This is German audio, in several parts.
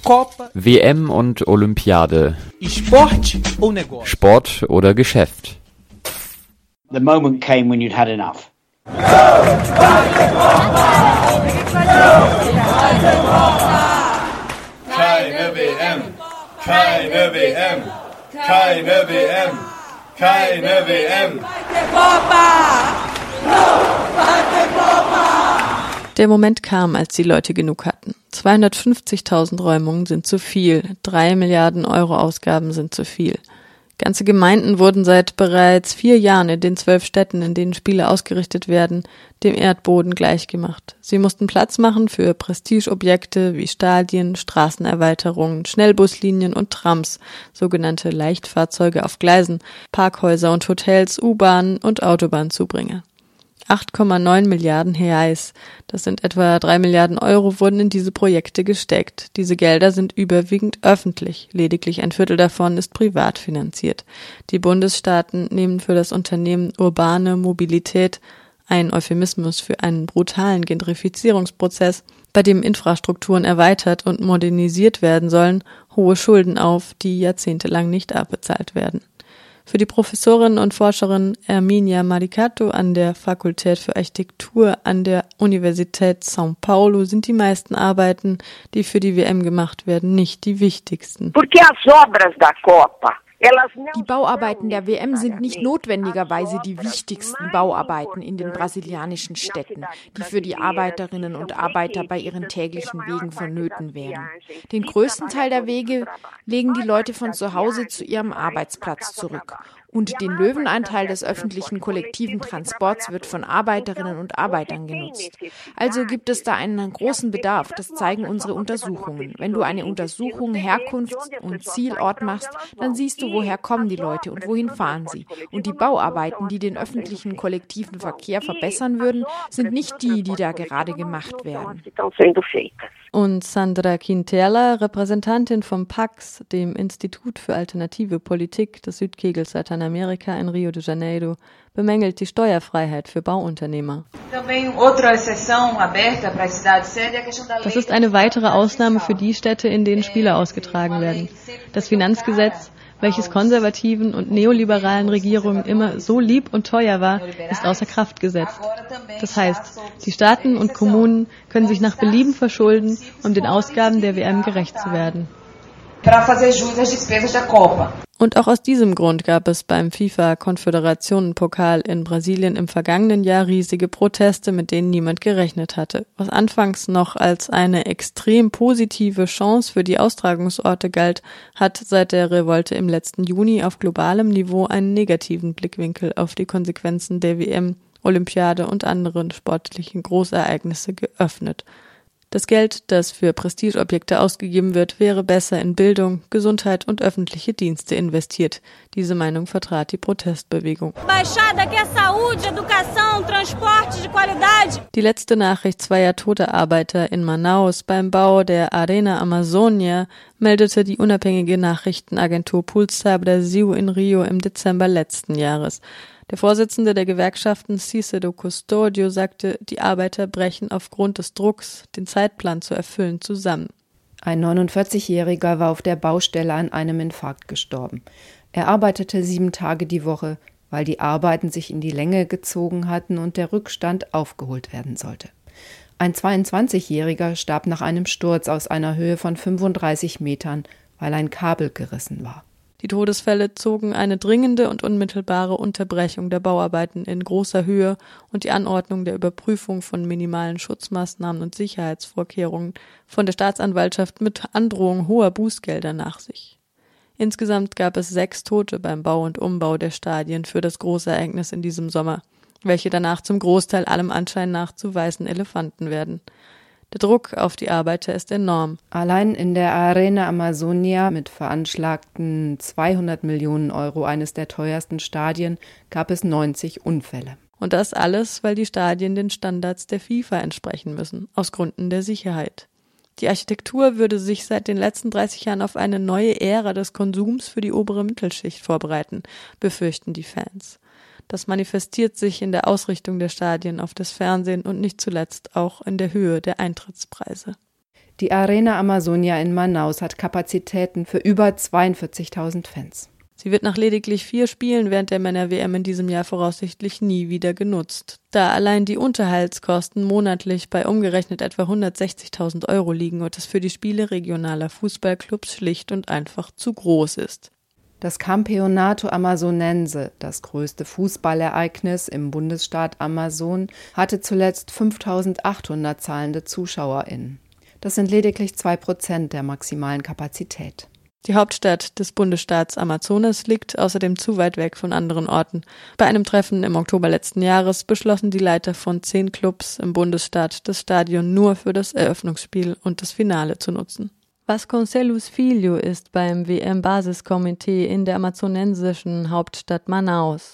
WM und Olympiade. Sport oder Geschäft. The moment came when you'd had enough. Keine WM, keine WM, keine WM, keine WM. Der Moment kam, als die Leute genug hatten. 250.000 Räumungen sind zu viel, 3 Milliarden Euro Ausgaben sind zu viel. Ganze Gemeinden wurden seit bereits 4 Jahren in den 12 Städten, in denen Spiele ausgerichtet werden, dem Erdboden gleichgemacht. Sie mussten Platz machen für Prestigeobjekte wie Stadien, Straßenerweiterungen, Schnellbuslinien und Trams, sogenannte Leichtfahrzeuge auf Gleisen, Parkhäuser und Hotels, U-Bahnen und Autobahnzubringer. 8,9 Milliarden Reais, das sind etwa 3 Milliarden Euro, wurden in diese Projekte gesteckt. Diese Gelder sind überwiegend öffentlich, lediglich ein Viertel davon ist privat finanziert. Die Bundesstaaten nehmen für das Unternehmen Urbane Mobilität, ein Euphemismus für einen brutalen Gentrifizierungsprozess, bei dem Infrastrukturen erweitert und modernisiert werden sollen, hohe Schulden auf, die jahrzehntelang nicht abbezahlt werden. Für die Professorin und Forscherin Hermínia Maricato an der Fakultät für Architektur an der Universität São Paulo sind die meisten Arbeiten, die für die WM gemacht werden, nicht die wichtigsten. Die Bauarbeiten der WM sind nicht notwendigerweise die wichtigsten Bauarbeiten in den brasilianischen Städten, die für die Arbeiterinnen und Arbeiter bei ihren täglichen Wegen vonnöten wären. Den größten Teil der Wege legen die Leute von zu Hause zu ihrem Arbeitsplatz zurück. Und den Löwenanteil des öffentlichen kollektiven Transports wird von Arbeiterinnen und Arbeitern genutzt. Also gibt es da einen großen Bedarf, das zeigen unsere Untersuchungen. Wenn du eine Untersuchung Herkunfts- und Zielort machst, dann siehst du, woher kommen die Leute und wohin fahren sie. Und die Bauarbeiten, die den öffentlichen kollektiven Verkehr verbessern würden, sind nicht die, die da gerade gemacht werden. Und Sandra Quintela, Repräsentantin vom PAX, dem Institut für Alternative Politik des Südkegels Lateinamerika in Rio de Janeiro, bemängelt die Steuerfreiheit für Bauunternehmer. Das ist eine weitere Ausnahme für die Städte, in denen Spiele ausgetragen werden. Das Finanzgesetz, welches konservativen und neoliberalen Regierungen immer so lieb und teuer war, ist außer Kraft gesetzt. Das heißt, die Staaten und Kommunen können sich nach Belieben verschulden, um den Ausgaben der WM gerecht zu werden. Und auch aus diesem Grund gab es beim FIFA-Konföderationenpokal in Brasilien im vergangenen Jahr riesige Proteste, mit denen niemand gerechnet hatte. Was anfangs noch als eine extrem positive Chance für die Austragungsorte galt, hat seit der Revolte im letzten Juni auf globalem Niveau einen negativen Blickwinkel auf die Konsequenzen der WM, Olympiade und anderen sportlichen Großereignisse geöffnet. Das Geld, das für Prestigeobjekte ausgegeben wird, wäre besser in Bildung, Gesundheit und öffentliche Dienste investiert. Diese Meinung vertrat die Protestbewegung. Die letzte Nachricht zweier toter Arbeiter in Manaus beim Bau der Arena Amazônia meldete die unabhängige Nachrichtenagentur Pulsar Brasil in Rio im Dezember letzten Jahres. Der Vorsitzende der Gewerkschaften Cícero Custódio sagte, die Arbeiter brechen aufgrund des Drucks, den Zeitplan zu erfüllen, zusammen. Ein 49-Jähriger war auf der Baustelle an einem Infarkt gestorben. Er arbeitete 7 Tage die Woche, weil die Arbeiten sich in die Länge gezogen hatten und der Rückstand aufgeholt werden sollte. Ein 22-Jähriger starb nach einem Sturz aus einer Höhe von 35 Metern, weil ein Kabel gerissen war. Die Todesfälle zogen eine dringende und unmittelbare Unterbrechung der Bauarbeiten in großer Höhe und die Anordnung der Überprüfung von minimalen Schutzmaßnahmen und Sicherheitsvorkehrungen von der Staatsanwaltschaft mit Androhung hoher Bußgelder nach sich. Insgesamt gab es 6 Tote beim Bau und Umbau der Stadien für das Großereignis in diesem Sommer, welche danach zum Großteil allem Anschein nach zu weißen Elefanten werden. Der Druck auf die Arbeiter ist enorm. Allein in der Arena Amazônia mit veranschlagten 200 Millionen Euro, eines der teuersten Stadien, gab es 90 Unfälle. Und das alles, weil die Stadien den Standards der FIFA entsprechen müssen, aus Gründen der Sicherheit. Die Architektur würde sich seit den letzten 30 Jahren auf eine neue Ära des Konsums für die obere Mittelschicht vorbereiten, befürchten die Fans. Das manifestiert sich in der Ausrichtung der Stadien auf das Fernsehen und nicht zuletzt auch in der Höhe der Eintrittspreise. Die Arena Amazonia in Manaus hat Kapazitäten für über 42.000 Fans. Sie wird nach lediglich 4 Spielen während der Männer-WM in diesem Jahr voraussichtlich nie wieder genutzt, da allein die Unterhaltskosten monatlich bei umgerechnet etwa 160.000 € liegen und es für die Spiele regionaler Fußballclubs schlicht und einfach zu groß ist. Das Campeonato Amazonense, das größte Fußballereignis im Bundesstaat Amazon, hatte zuletzt 5.800 zahlende ZuschauerInnen. Das sind lediglich 2% der maximalen Kapazität. Die Hauptstadt des Bundesstaats Amazonas liegt außerdem zu weit weg von anderen Orten. Bei einem Treffen im Oktober letzten Jahres beschlossen die Leiter von 10 Clubs im Bundesstaat, das Stadion nur für das Eröffnungsspiel und das Finale zu nutzen. Vasconcelos Filho ist beim WM-Basiskomitee in der amazonensischen Hauptstadt Manaus.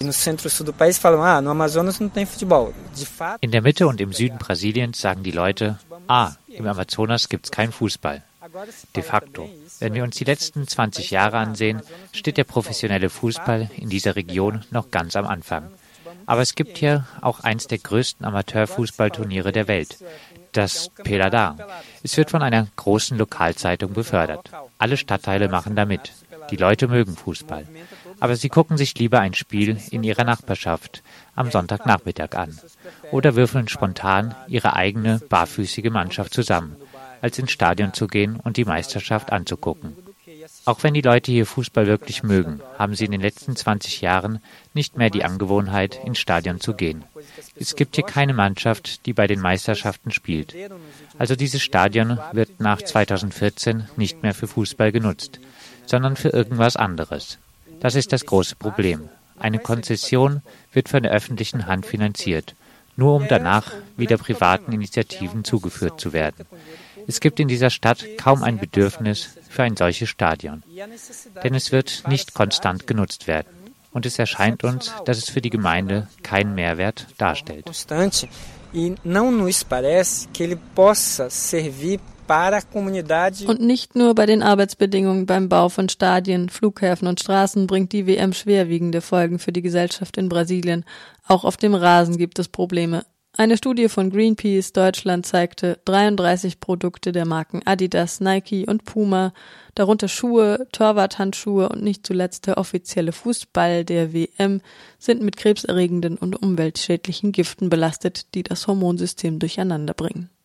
In der Mitte und im Süden Brasiliens sagen die Leute, im Amazonas gibt's keinen Fußball. De facto. Wenn wir uns die letzten 20 Jahre ansehen, steht der professionelle Fußball in dieser Region noch ganz am Anfang. Aber es gibt hier auch eins der größten Amateurfußballturniere der Welt, das Peladar. Es wird von einer großen Lokalzeitung befördert. Alle Stadtteile machen da mit. Die Leute mögen Fußball. Aber sie gucken sich lieber ein Spiel in ihrer Nachbarschaft am Sonntagnachmittag an oder würfeln spontan ihre eigene barfüßige Mannschaft zusammen, als ins Stadion zu gehen und die Meisterschaft anzugucken. Auch wenn die Leute hier Fußball wirklich mögen, haben sie in den letzten 20 Jahren nicht mehr die Angewohnheit, ins Stadion zu gehen. Es gibt hier keine Mannschaft, die bei den Meisterschaften spielt. Also dieses Stadion wird nach 2014 nicht mehr für Fußball genutzt, sondern für irgendwas anderes. Das ist das große Problem. Eine Konzession wird von der öffentlichen Hand finanziert, nur um danach wieder privaten Initiativen zugeführt zu werden. Es gibt in dieser Stadt kaum ein Bedürfnis für ein solches Stadion, denn es wird nicht konstant genutzt werden. Und es erscheint uns, dass es für die Gemeinde keinen Mehrwert darstellt. Und nicht nur bei den Arbeitsbedingungen beim Bau von Stadien, Flughäfen und Straßen bringt die WM schwerwiegende Folgen für die Gesellschaft in Brasilien. Auch auf dem Rasen gibt es Probleme. Eine Studie von Greenpeace Deutschland zeigte, 33 Produkte der Marken Adidas, Nike und Puma, darunter Schuhe, Torwarthandschuhe und nicht zuletzt der offizielle Fußball der WM, sind mit krebserregenden und umweltschädlichen Giften belastet, die das Hormonsystem durcheinander bringen.